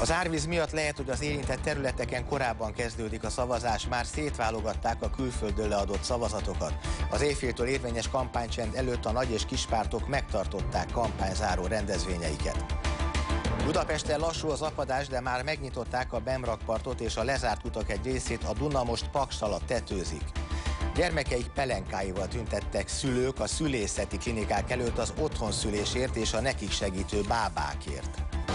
Az árvíz miatt lehet, hogy az érintett területeken korábban kezdődik a szavazás, már szétválogatták a külföldről leadott szavazatokat. Az éjféltől érvényes kampánycsend előtt a nagy és kispártok megtartották kampányzáró rendezvényeiket. Budapesten lassú az apadás, de már megnyitották a bemrakpartot, és a lezárt utak egy részét a Duna most Paks alatt tetőzik. Gyermekeik pelenkáival tüntettek szülők a szülészeti klinikák előtt az otthonszülésért és a nekik segítő bábákért.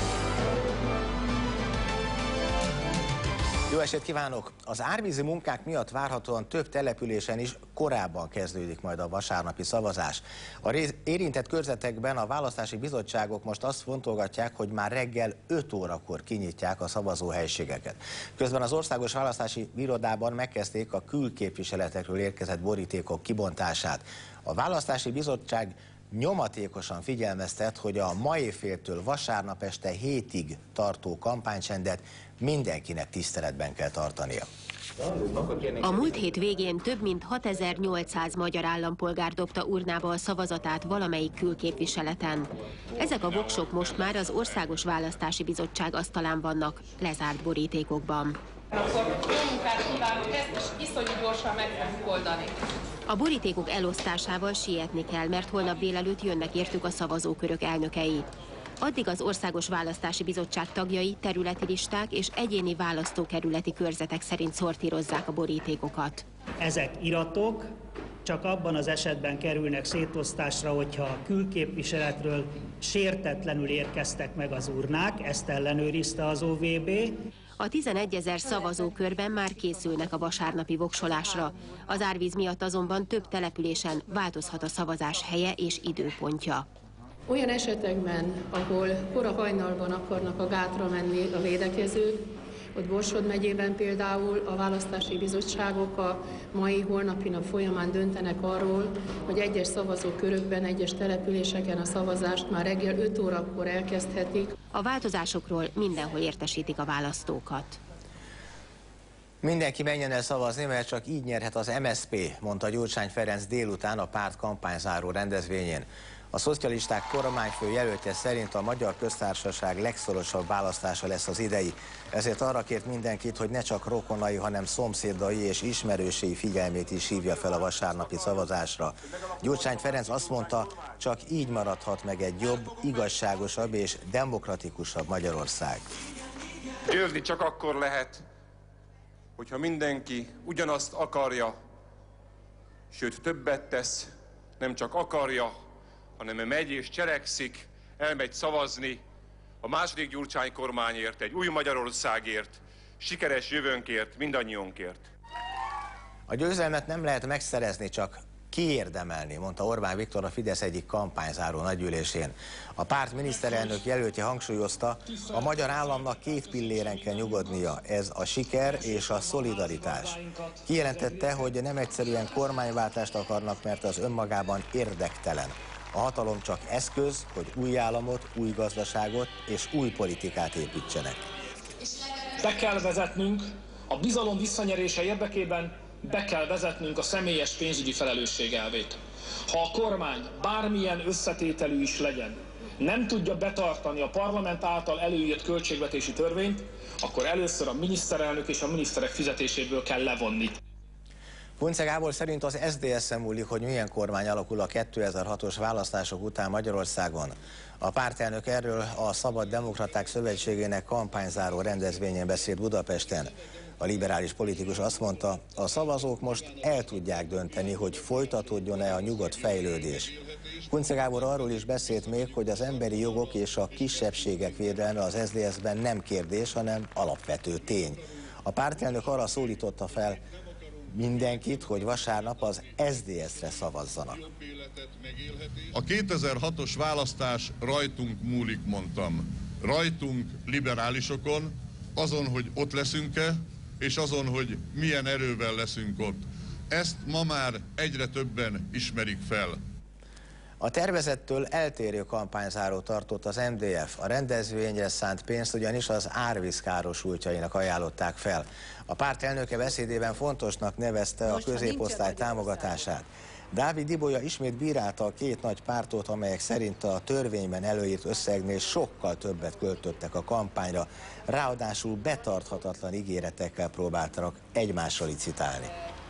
Jó estét kívánok! Az árvízi munkák miatt várhatóan több településen is korábban kezdődik majd a vasárnapi szavazás. Az érintett körzetekben a választási bizottságok most azt fontolgatják, hogy már reggel 5 órakor kinyitják a szavazóhelységeket. Közben az Országos Választási Irodában megkezdték a külképviseletekről érkezett borítékok kibontását. A Választási Bizottság nyomatékosan figyelmeztet, hogy a ma éjféltől vasárnap este 7-ig tartó kampánycsendet mindenkinek tiszteletben kell tartania. A múlt hét végén több mint 6800 magyar állampolgár dobta urnába a szavazatát valamelyik külképviseleten. Ezek a voksok most már az Országos Választási Bizottság asztalán vannak, lezárt borítékokban. Akkor jó munkát kívánok, ezt is iszonyú gyorsan meg fogjuk oldani. A borítékok elosztásával sietni kell, mert holnap délelőtt jönnek értük a szavazókörök elnökei. Addig az Országos Választási Bizottság tagjai területi listák és egyéni választókerületi körzetek szerint szortírozzák a borítékokat. Ezek iratok csak abban az esetben kerülnek szétosztásra, hogyha a külképviseletről sértetlenül érkeztek meg az urnák, ezt ellenőrizte az OVB. A 11 000 szavazókörben már készülnek a vasárnapi voksolásra. Az árvíz miatt azonban több településen változhat a szavazás helye és időpontja. Olyan esetekben, ahol kora hajnalban akarnak a gátra menni a védekezők, ott Borsod megyében például a választási bizottságok a mai, holnapi nap folyamán döntenek arról, hogy egyes szavazókörökben, egyes településeken a szavazást már reggel 5 órakor elkezdhetik. A változásokról mindenhol értesítik a választókat. Mindenki menjen el szavazni, mert csak így nyerhet az MSZP, mondta Gyurcsány Ferenc délután a párt kampányzáró rendezvényén. A szocialisták kormányfő jelöltje szerint a Magyar Köztársaság legszorosabb választása lesz az idei. Ezért arra kért mindenkit, hogy ne csak rokonai, hanem szomszédai és ismerősei figyelmét is hívja fel a vasárnapi szavazásra. Gyurcsány Ferenc azt mondta, csak így maradhat meg egy jobb, igazságosabb és demokratikusabb Magyarország. Győzni csak akkor lehet, hogyha mindenki ugyanazt akarja, sőt többet tesz, nem csak akarja, hanem megy és cselekszik, elmegy szavazni a második Gyurcsány kormányért, egy új Magyarországért, sikeres jövőnkért, mindannyiunkért. A győzelmet nem lehet megszerezni, csak kiérdemelni, mondta Orbán Viktor a Fidesz egyik kampányzáró nagygyűlésén. A párt miniszterelnök jelöltje hangsúlyozta, a magyar államnak 2 pilléren kell nyugodnia, ez a siker és a szolidaritás. Kijelentette, hogy nem egyszerűen kormányváltást akarnak, mert az önmagában érdektelen. A hatalom csak eszköz, hogy új államot, új gazdaságot és új politikát építsenek. Be kell vezetnünk, a bizalom visszanyerése érdekében be kell vezetnünk a személyes pénzügyi felelősség elvét. Ha a kormány bármilyen összetételű is legyen, nem tudja betartani a parlament által előírt költségvetési törvényt, akkor először a miniszterelnök és a miniszterek fizetéséből kell levonni. Kunce Gábor szerint az SZDSZ-en múlik, hogy milyen kormány alakul a 2006-os választások után Magyarországon. A pártelnök erről a Szabad Demokraták Szövetségének kampányzáró rendezvényén beszélt Budapesten. A liberális politikus azt mondta, a szavazók most el tudják dönteni, hogy folytatódjon-e a nyugodt fejlődés. Kunce Gábor arról is beszélt még, hogy az emberi jogok és a kisebbségek védelme az SZDSZ-ben nem kérdés, hanem alapvető tény. A pártelnök arra szólította fel mindenkit, hogy vasárnap az SZDSZ-re szavazzanak. A 2006-os választás rajtunk múlik, mondtam. Rajtunk, liberálisokon, azon, hogy ott leszünk-e, és azon, hogy milyen erővel leszünk ott. Ezt ma már egyre többen ismerik fel. A tervezettől eltérő kampányzáró tartott az MDF. A rendezvényre szánt pénzt ugyanis az árvíz károsultjainak ajánlották fel. A párt elnöke beszédében fontosnak nevezte a középosztály támogatását. Dávid Ibolya ismét bírálta a két nagy pártot, amelyek szerint a törvényben előírt összegnél sokkal többet költöttek a kampányra, ráadásul betarthatatlan ígéretekkel próbáltak egymással licitálni.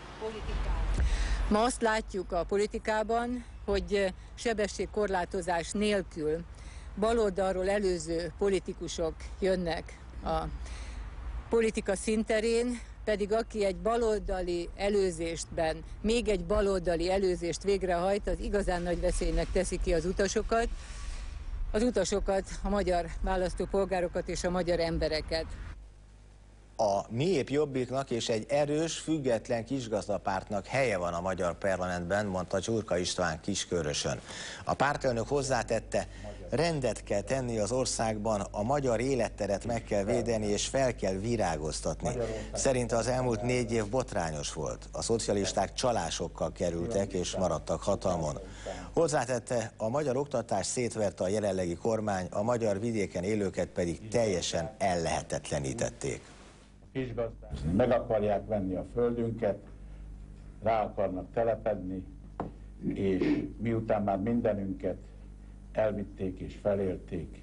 Ma azt látjuk a politikában, hogy sebességkorlátozás nélkül baloldalról előző politikusok jönnek a politika színterén, pedig aki egy baloldali előzésben még egy baloldali előzést végrehajt, az igazán nagy veszélynek teszi ki az utasokat, a magyar választópolgárokat és a magyar embereket. A miépp Jobbiknak és egy erős, független kisgazdapártnak helye van a magyar parlamentben, mondta Csurka István Kiskörösön. A pártelnök hozzátette, rendet kell tenni az országban, a magyar életteret meg kell védeni és fel kell virágoztatni. Szerinte az elmúlt 4 év botrányos volt. A szocialisták csalásokkal kerültek és maradtak hatalmon. Hozzátette, a magyar oktatás szétverte a jelenlegi kormány, a magyar vidéken élőket pedig teljesen ellehetetlenítették. Meg akarják venni a földünket, rá akarnak telepedni, és miután már mindenünket elvitték és felélték,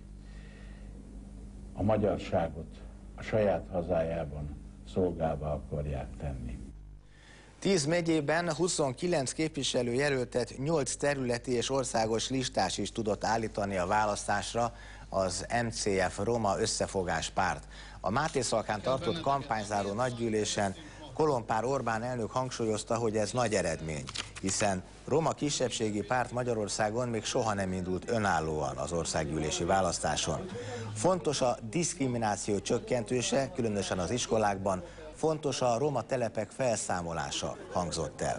a magyarságot a saját hazájában szolgálva akarják tenni. 10 megyében 29 képviselőjelöltet 8 területi és országos listás is tudott állítani a választásra az MCF Roma Összefogás Párt. A Mátészalkán tartott kampányzáró nagygyűlésen Kolompár Orbán elnök hangsúlyozta, hogy ez nagy eredmény, hiszen roma kisebbségi párt Magyarországon még soha nem indult önállóan az országgyűlési választáson. Fontos a diszkrimináció csökkentése, különösen az iskolákban, fontos a roma telepek felszámolása, hangzott el.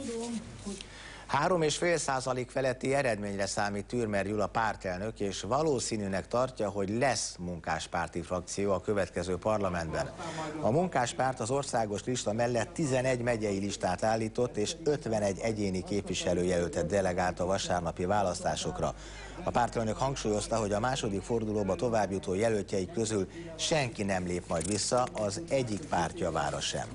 3,5% feletti eredményre számít Türmer Gyula pártelnök, és valószínűnek tartja, hogy lesz munkáspárti frakció a következő parlamentben. A munkáspárt az országos lista mellett 11 megyei listát állított, és 51 egyéni képviselőjelöltet delegált a vasárnapi választásokra. A pártelnök hangsúlyozta, hogy a második fordulóba továbbjutó jelöltjeik közül senki nem lép majd vissza, az egyik párt javára sem.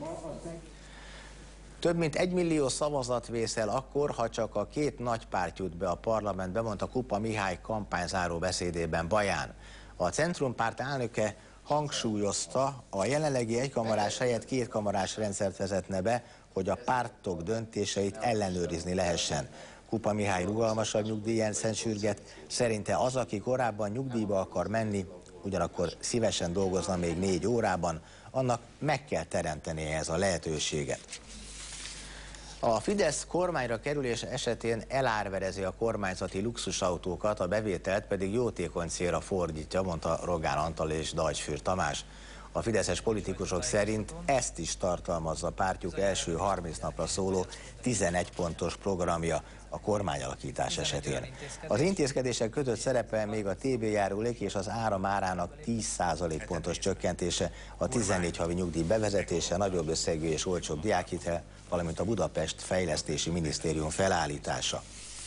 Több mint 1 millió szavazat vészel akkor, ha csak a két nagy párt jut be a parlamentbe, mondta Kupa Mihály kampányzáró beszédében Baján. A Centrumpárt elnöke hangsúlyozta, a jelenlegi egykamarás helyett kétkamarás rendszert vezetne be, hogy a pártok döntéseit ellenőrizni lehessen. Kupa Mihály rugalmasabb nyugdíjrendszert sürget, szerinte az, aki korábban nyugdíjba akar menni, ugyanakkor szívesen dolgozna még 4 órában, annak meg kell teremteni ehhez a lehetőséget. A Fidesz kormányra kerülése esetén elárverezi a kormányzati luxusautókat, a bevételt pedig jótékony célra fordítja, mondta Rogán Antal és Deutschfür Tamás. A fideszes politikusok szerint ezt is tartalmazza pártjuk első 30 napra szóló 11 pontos programja a kormányalakítás esetén. Az intézkedések között szerepel még a TB járulék és az áram árának 10% pontos csökkentése, a 14 havi nyugdíj bevezetése, nagyobb összegű és olcsóbb diákhitel, valamint a Budapest Fejlesztési Minisztérium felállítása.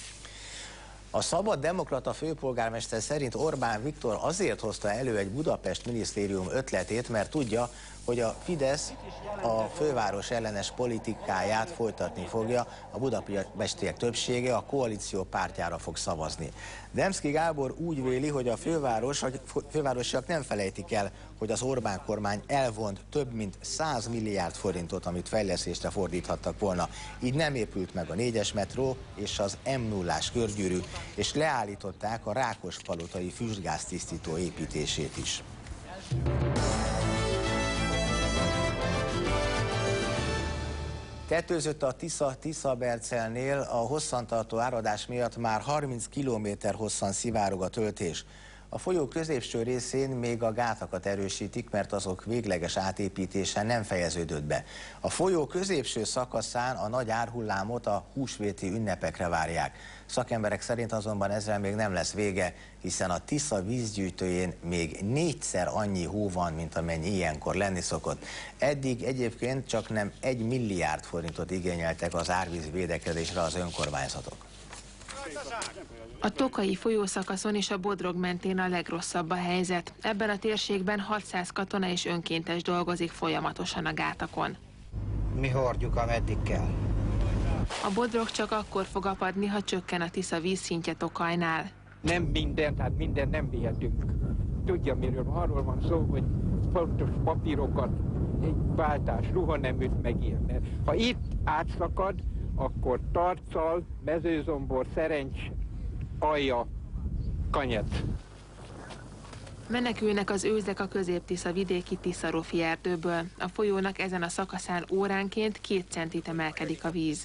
A Szabad Demokrata főpolgármester szerint Orbán Viktor azért hozta elő egy Budapest minisztérium ötletét, mert tudja, hogy a Fidesz a főváros ellenes politikáját folytatni fogja, a budapestiek többsége a koalíció pártjára fog szavazni. Demszky Gábor úgy véli, hogy a fővárosiak nem felejtik el, hogy az Orbán kormány elvont több mint 100 milliárd forintot, amit fejlesztésre fordíthattak volna. Így nem épült meg a 4-es metró és az M0-ás körgyűrű, és leállították a Rákospalotai füstgáztisztító építését is. Tetőzött a Tisza-Bercelnél, a hosszantartó áradás miatt már 30 km hosszan szivárog a töltés. A folyó középső részén még a gátakat erősítik, mert azok végleges átépítése nem fejeződött be. A folyó középső szakaszán a nagy árhullámot a húsvéti ünnepekre várják. Szakemberek szerint azonban ezzel még nem lesz vége, hiszen a Tisza vízgyűjtőjén még 4-szer annyi hó van, mint amennyi ilyenkor lenni szokott. Eddig egyébként csak nem 1 milliárd forintot igényeltek az árvíz védekezésre az önkormányzatok. A Tokai folyószakaszon és a Bodrog mentén a legrosszabb a helyzet. Ebben a térségben 600 katona és önkéntes dolgozik folyamatosan a gátakon. Mi hordjuk, ameddig kell. A Bodrog csak akkor fog apadni, ha csökken a Tisza vízszintje Tokajnál. Nem minden, tehát minden nem vihetünk. Tudja, miről arról van szó, hogy fontos papírokat, egy váltás, ruhaneműt megírni. Ha itt átszakad, akkor Tarcal, Mezőzombor, Szerencs, Alja, Kanyet. Menekülnek az őzek a Közép-Tisza vidéki Tiszarofi erdőből. A folyónak ezen a szakaszán óránként 2 centit emelkedik a víz.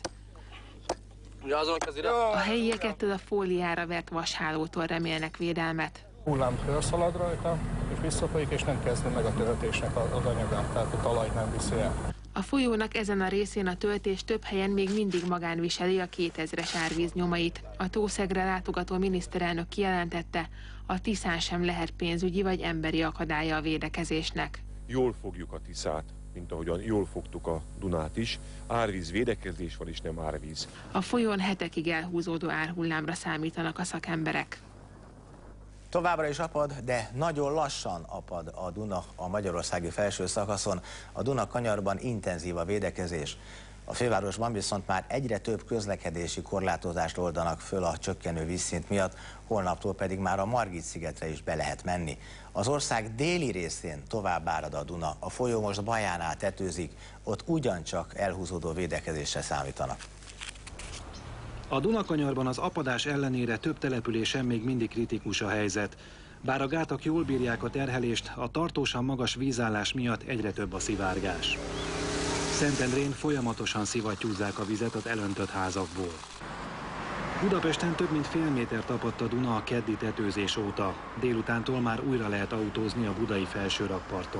A helyieket a fóliára vert vashálótól remélnek védelmet. Hullám felszalad rajta, és visszafolyik, és nem kezdve meg a töltésnek az anyagát, tehát a talajt nem viszi el. A folyónak ezen a részén a töltés több helyen még mindig magán viseli a 2000-es árvíz nyomait. A Tószegre látogató miniszterelnök kijelentette, a Tiszán sem lehet pénzügyi vagy emberi akadálya a védekezésnek. Jól fogjuk a Tiszát, mint ahogyan jól fogtuk a Dunát is. Árvíz védekezés van, és nem árvíz. A folyón hetekig elhúzódó árhullámra számítanak a szakemberek. Továbbra is apad, de nagyon lassan apad a Duna a magyarországi felső szakaszon. A Duna kanyarban intenzív a védekezés. A fővárosban viszont már egyre több közlekedési korlátozást oldanak föl a csökkenő vízszint miatt, holnaptól pedig már a Margit-szigetre is be lehet menni. Az ország déli részén tovább árad a Duna, a folyó most Bajánál tetőzik, ott ugyancsak elhúzódó védekezésre számítanak. A Dunakanyarban az apadás ellenére több településen még mindig kritikus a helyzet. Bár a gátak jól bírják a terhelést, a tartósan magas vízállás miatt egyre több a szivárgás. Szentendrén folyamatosan szivattyúzzák a vizet az elöntött házakból. Budapesten több mint fél métert apadt a Duna a keddi tetőzés óta. Délutántól már újra lehet autózni a budai felső rakparton.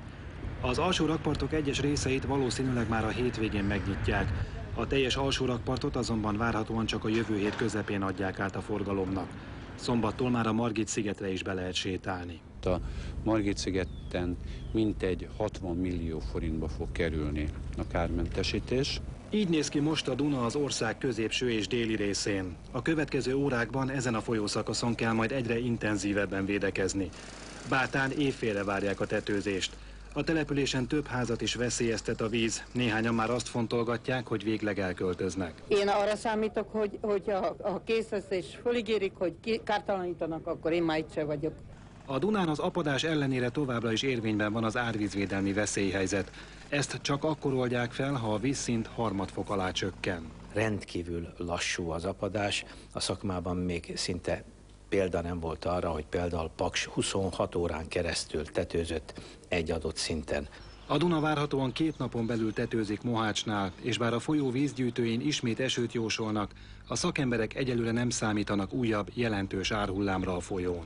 Az alsó rakpartok egyes részeit valószínűleg már a hétvégén megnyitják. A teljes alsó rakpartot azonban várhatóan csak a jövő hét közepén adják át a forgalomnak. Szombattól már a Margit-szigetre is be lehet sétálni. A Margit-szigeten mintegy 60 millió forintba fog kerülni a kármentesítés. Így néz ki most a Duna az ország középső és déli részén. A következő órákban ezen a folyószakaszon kell majd egyre intenzívebben védekezni. Bátán éjfélre várják a tetőzést. A településen több házat is veszélyeztet a víz. Néhányan már azt fontolgatják, hogy végleg elköltöznek. Én arra számítok, hogy a készvesztés föligérik, hogy kártalanítanak, akkor én már itt sem vagyok. A Dunán az apadás ellenére továbbra is érvényben van az árvízvédelmi veszélyhelyzet. Ezt csak akkor oldják fel, ha a vízszint harmadfok alá csökken. Rendkívül lassú az apadás, a szakmában még szinte példa nem volt arra, hogy például Paks 26 órán keresztül tetőzött egy adott szinten. A Duna várhatóan 2 napon belül tetőzik Mohácsnál, és bár a folyó vízgyűjtőin ismét esőt jósolnak, a szakemberek egyelőre nem számítanak újabb, jelentős árhullámra a folyón.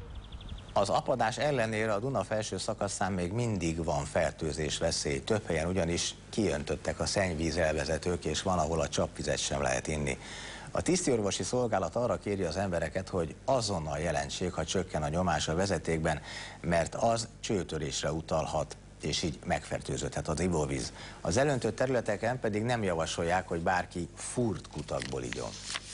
Az apadás ellenére a Duna felső szakaszán még mindig van fertőzés veszély. Több helyen ugyanis kiöntöttek a szennyvíz elvezetők, és van, ahol a csapvizet sem lehet inni. A tisztiorvosi szolgálat arra kéri az embereket, hogy azonnal jelentsék, ha csökken a nyomás a vezetékben, mert az csőtörésre utalhat, és így megfertőződhet az ivóvíz. Az elöntött területeken pedig nem javasolják, hogy bárki fúrt kutakból igyon.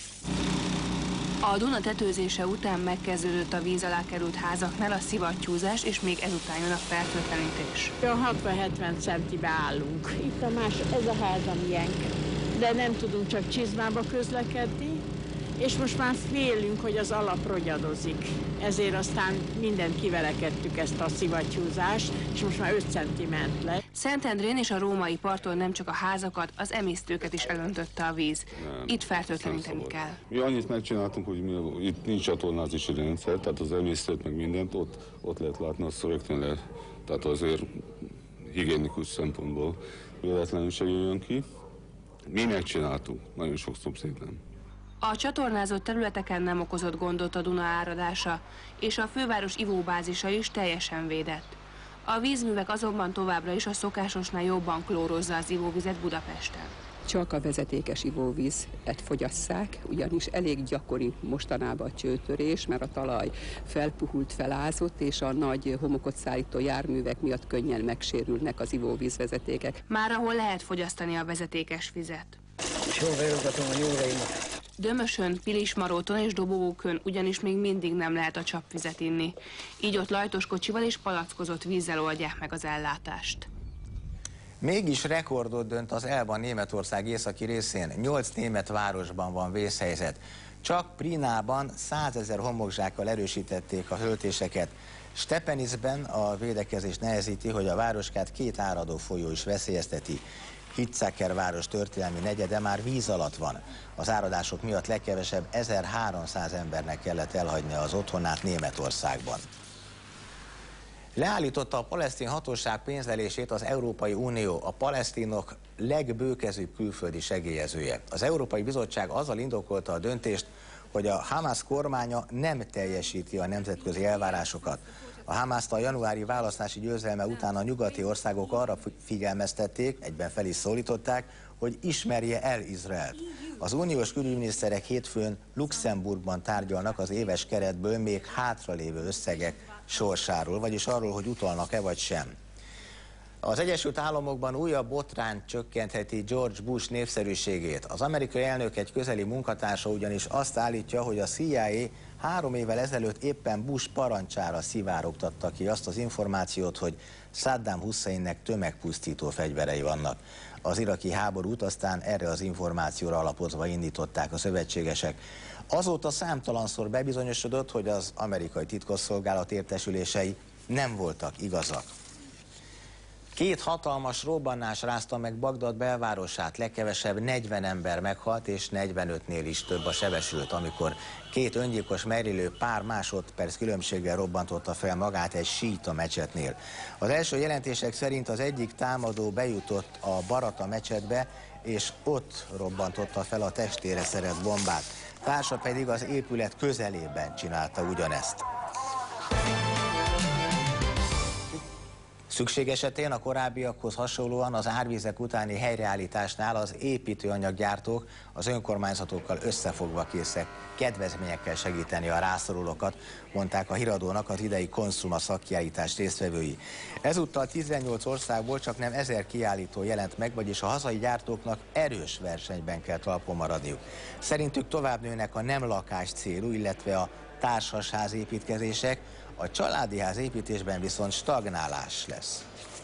A Duna tetőzése után megkezdődött a víz alá került házaknál a szivattyúzás, és még ezután jön a fertőtlenítés. 60-70 centibe állunk. Itt a ez a ház a miénk. De nem tudunk csak csizmába közlekedni, és most már félünk, hogy az alap rogyadozik. Ezért aztán mindent kivelekedtük ezt a szivattyúzást, és most már 5 centi ment le. Szentendrén és a római parton nem csak a házakat, az emésztőket is elöntötte a víz. Itt fertőtleníteni kell. Mi annyit megcsináltunk, hogy itt nincs csatornázási rendszer, tehát az emésztőt meg mindent ott lehet látni, azt rögtön lehet. Tehát azért higiénikus szempontból véletlenül se jöjjön ki. Mi megcsináltuk, nagyon sok szomszéd nem. A csatornázott területeken nem okozott gondot a Duna áradása, és a főváros ivóbázisa is teljesen védett. A vízművek azonban továbbra is a szokásosnál jobban klórozza az ivóvizet Budapesten. Csak a vezetékes ivóvizet fogyasszák, ugyanis elég gyakori mostanában a csőtörés, mert a talaj felpuhult, felázott, és a nagy homokot szállító járművek miatt könnyen megsérülnek az ivóvízvezetékek. Már ahol lehet fogyasztani a vezetékes vizet. Jól bejogatom a jóreimat. Dömösön, Pilismaróton és Dobogókön ugyanis még mindig nem lehet a csapvizet inni. Így ott lajtos kocsival és palackozott vízzel oldják meg az ellátást. Mégis rekordot dönt az Elban Németország északi részén. 8 német városban van vészhelyzet. Csak Prinában 100 000 homokzsákkal erősítették a töltéseket. Stepenicben a védekezés nehezíti, hogy a városkát 2 áradó folyó is veszélyezteti. Hitzacker város történelmi negyede már víz alatt van. Az áradások miatt legkevesebb 1300 embernek kellett elhagynia az otthonát Németországban. Leállította a palesztin hatóság pénzlelését az Európai Unió, a palesztinok legbőkezőbb külföldi segélyezője. Az Európai Bizottság azzal indokolta a döntést, hogy a Hamász kormánya nem teljesíti a nemzetközi elvárásokat. A Hamászt a januári választási győzelme után a nyugati országok arra figyelmeztették, egyben fel is szólították, hogy ismerje el Izraelt. Az uniós külügyminiszterek hétfőn Luxemburgban tárgyalnak az éves keretből még hátralévő összegek sorsáról, vagyis arról, hogy utalnak-e vagy sem. Az Egyesült Államokban újabb botrány csökkentheti George Bush népszerűségét. Az amerikai elnök egy közeli munkatársa ugyanis azt állítja, hogy a CIA 3 évvel ezelőtt éppen Bush parancsára szivárogtatta ki azt az információt, hogy Saddam Husseinnek tömegpusztító fegyverei vannak. Az iraki háborút aztán erre az információra alapozva indították a szövetségesek. Azóta számtalanszor bebizonyosodott, hogy az amerikai titkosszolgálat értesülései nem voltak igazak. 2 hatalmas robbanás rázta meg Bagdad belvárosát, legkevesebb 40 ember meghalt, és 45-nél is több a sebesült, amikor 2 öngyilkos merénylő pár másodperc különbséggel robbantotta fel magát egy síita mecsetnél. Az első jelentések szerint az egyik támadó bejutott a Barata mecsetbe, és ott robbantotta fel a testére szerelt bombát. Társa pedig az épület közelében csinálta ugyanezt. Szükség esetén a korábbiakhoz hasonlóan az árvizek utáni helyreállításnál az építőanyaggyártók az önkormányzatokkal összefogva készek kedvezményekkel segíteni a rászorulókat, mondták a híradónak az idei Konszuma szakkiállítás résztvevői. Ezúttal 18 országból csak nem 1000 kiállító jelent meg, vagyis a hazai gyártóknak erős versenyben kell talpon maradniuk. Szerintük tovább nőnek a nem lakás célú, illetve a társasház építkezések, a családi ház építésben viszont stagnálás lesz.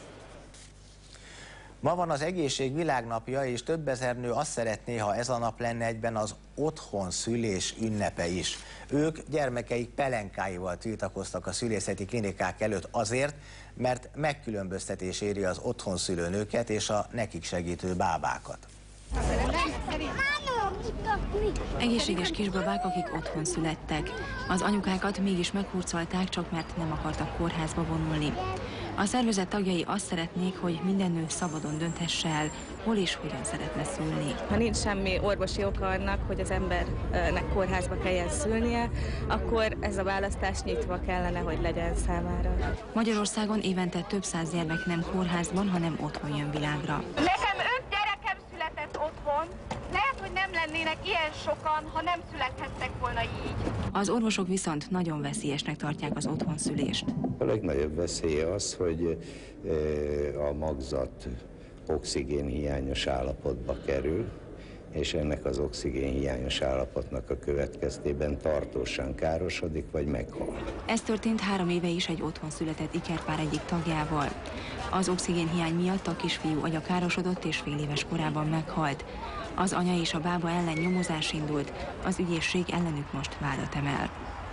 Ma van az egészség világnapja, és több ezer nő azt szeretné, ha ez a nap lenne egyben az otthonszülés ünnepe is. Ők gyermekeik pelenkáival tiltakoztak a szülészeti klinikák előtt azért, mert megkülönböztetés éri az otthonszülő nőket és a nekik segítő bábákat. Egészséges kisbabák, akik otthon születtek. Az anyukákat mégis meghurcolták, csak mert nem akartak kórházba vonulni. A szervezet tagjai azt szeretnék, hogy minden nő szabadon dönthesse el, hol és hogyan szeretne szülni. Ha nincs semmi orvosi oka annak, hogy az embernek kórházba kelljen szülnie, akkor ez a választás nyitva kellene, hogy legyen számára. Magyarországon évente több száz gyermek nem kórházban, hanem otthon jön világra. Nekem 5 gyerekem született otthon. Lehet, hogy nem lennének ilyen sokan, ha nem születhettek volna így. Az orvosok viszont nagyon veszélyesnek tartják az otthonszülést. A legnagyobb veszély az, hogy a magzat oxigénhiányos állapotba kerül, és ennek az oxigénhiányos állapotnak a következtében tartósan károsodik, vagy meghal. Ez történt 3 éve is egy otthon született ikerpár egyik tagjával. Az oxigénhiány miatt a kisfiú agya károsodott és fél éves korában meghalt. Az anya és a bába ellen nyomozás indult, az ügyészség ellenük most vádat emel.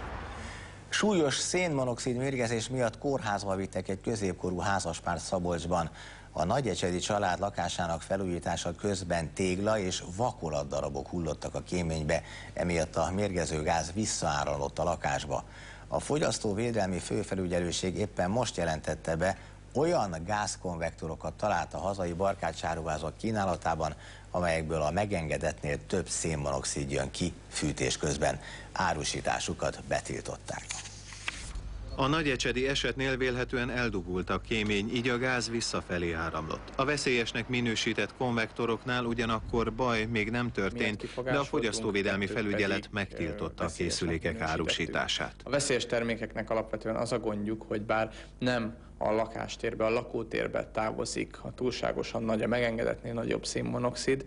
Súlyos szénmonoxid mérgezés miatt kórházba vittek egy középkorú házaspárt Szabolcsban. A nagyecsedi család lakásának felújítása közben tégla és vakolatdarabok hullottak a kéménybe, emiatt a mérgező gáz visszaáramlott a lakásba. A fogyasztóvédelmi főfelügyelőség éppen most jelentette be, olyan gázkonvektorokat talált a hazai barkácsáruházak kínálatában, amelyekből a megengedettnél több szénmonoxid jön ki fűtés közben. Árusításukat betiltották. A nagyecsedi esetnél vélhetően eldugult a kémény, így a gáz visszafelé áramlott. A veszélyesnek minősített konvektoroknál ugyanakkor baj még nem történt, de a fogyasztóvédelmi felügyelet megtiltotta a készülékek árusítását. A veszélyes termékeknek alapvetően az a gondjuk, hogy bár nem a lakástérbe, a lakótérbe távozik, ha túlságosan nagy, a megengedettnél nagyobb szénmonoxid,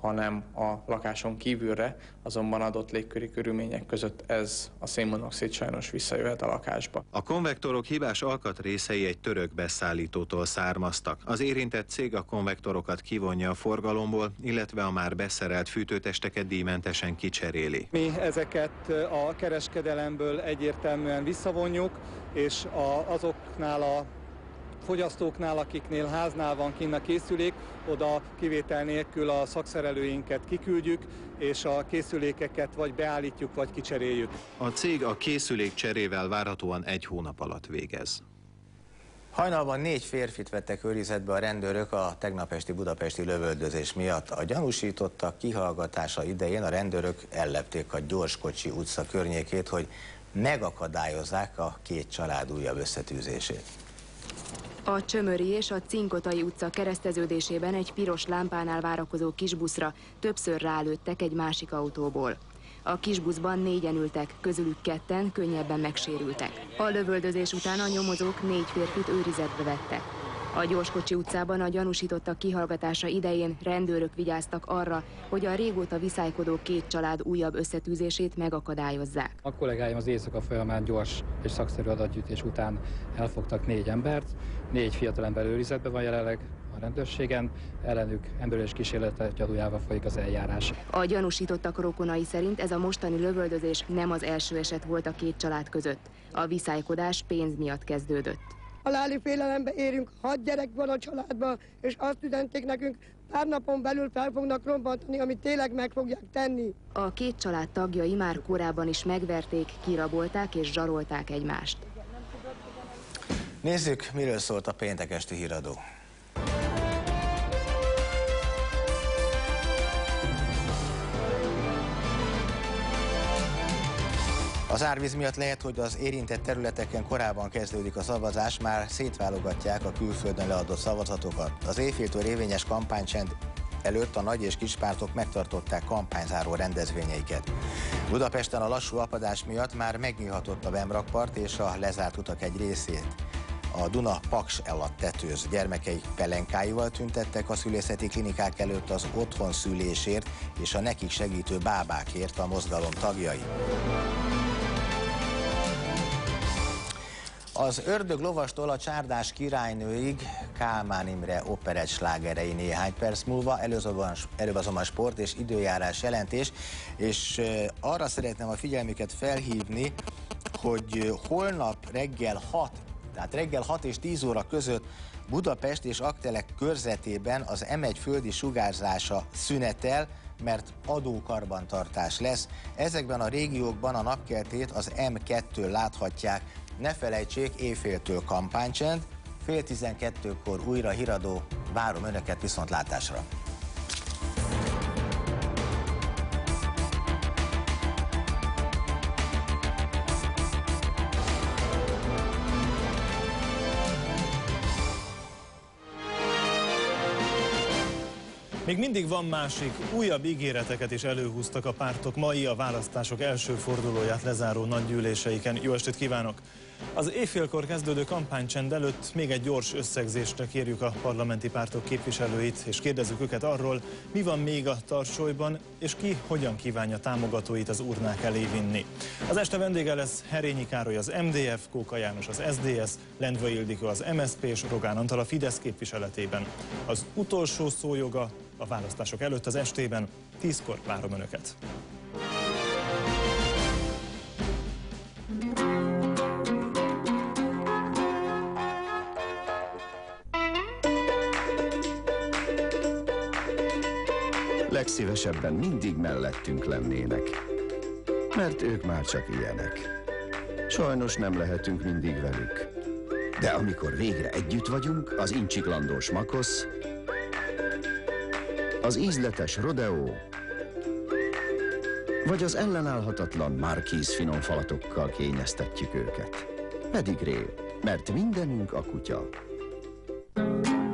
hanem a lakáson kívülre, azonban adott légköri körülmények között ez a szénmonoxid sajnos visszajöhet a lakásba. A konvektorok hibás alkatrészei egy török beszállítótól származtak. Az érintett cég a konvektorokat kivonja a forgalomból, illetve a már beszerelt fűtőtesteket díjmentesen kicseréli. Mi ezeket a kereskedelemből egyértelműen visszavonjuk, és azoknál a fogyasztóknál, akiknél háznál van kinn a készülék, oda kivétel nélkül a szakszerelőinket kiküldjük, és a készülékeket vagy beállítjuk, vagy kicseréljük. A cég a készülék cserével várhatóan 1 hónap alatt végez. Hajnalban 4 férfit vettek őrizetbe a rendőrök a tegnap esti budapesti lövöldözés miatt. A gyanúsítottak kihallgatása idején a rendőrök ellepték a Gyorskocsi utca környékét, hogy megakadályozzák a 2 család újabb összetűzését. A Csömöri és a Cinkotai utca kereszteződésében egy piros lámpánál várakozó kisbuszra többször rálőttek egy másik autóból. A kisbuszban 4-en ültek, közülük 2-en könnyebben megsérültek. A lövöldözés után a nyomozók 4 férfit őrizetbe vettek. A Gyorskocsi utcában a gyanúsítottak kihallgatása idején rendőrök vigyáztak arra, hogy a régóta viszálykodó 2 család újabb összetűzését megakadályozzák. A kollégáim az éjszaka folyamán gyors és szakszerű adatgyűjtés után elfogtak 4 embert, 4 fiatalember őrizetben van jelenleg a rendőrségen, ellenük emberölés kísérlete gyanújával folyik az eljárás. A gyanúsítottak rokonai szerint ez a mostani lövöldözés nem az első eset volt a 2 család között. A viszálykodás pénz miatt kezdődött. Haláli félelembe érünk, 6 gyerek van a családban, és azt üzenték nekünk, pár napon belül fel fognak robbantani, amit tényleg meg fogják tenni. A 2 család tagjai már korábban is megverték, kirabolták és zsarolták egymást. Nézzük, miről szólt a péntek esti híradó. Az árvíz miatt lehet, hogy az érintett területeken korábban kezdődik a szavazás, már szétválogatják a külföldön leadott szavazatokat. Az éjféltől érvényes kampánycsend előtt a nagy és kis pártok megtartották kampányzáró rendezvényeiket. Budapesten a lassú apadás miatt már megnyílhatott a Bemrakpart és a lezárt utak egy részét. A Duna Paks alatt tetőz, gyermekeik pelenkáival tüntettek a szülészeti klinikák előtt az otthonszülésért és a nekik segítő bábákért a mozgalom tagjai. Az Ördög lovastól a Csárdás királynőig Kálmán Imre operett slágerei néhány perc múlva, előbb azonban sport és időjárás jelentés, és arra szeretném a figyelmüket felhívni, hogy holnap reggel 6, tehát reggel 6 és 10 óra között Budapest és Aktelek körzetében az M1 földi sugárzása szünetel, mert adókarbantartás lesz. Ezekben a régiókban a napkeltét az M2-n láthatják. Ne felejtsék, éjféltől kampánycsend, fél 12-kor újra híradó, várom önöket viszontlátásra. Még mindig van másik, újabb ígéreteket is előhúztak a pártok mai a választások első fordulóját lezáró nagygyűléseiken. Jó estét kívánok! Az éjfélkor kezdődő kampánycsend előtt még egy gyors összegzésre kérjük a parlamenti pártok képviselőit, és kérdezzük őket arról, mi van még a tarsolyban, és ki hogyan kívánja támogatóit az urnák elé vinni. Az este vendége lesz Herényi Károly az MDF, Kóka János az SZDSZ, Lendvai Ildikó az MSZP és Rogán Antal a Fidesz képviseletében. Az utolsó szójoga a választások előtt az estében, 10-kor várom önöket. Legszívesebben mindig mellettünk lennének, mert ők már csak ilyenek. Sajnos nem lehetünk mindig velük. De amikor végre együtt vagyunk, az incsiklandós makosz, az ízletes rodeo, vagy az ellenállhatatlan Marquis finomfalatokkal kényeztetjük őket. Pedigree, mert mindenünk a kutya.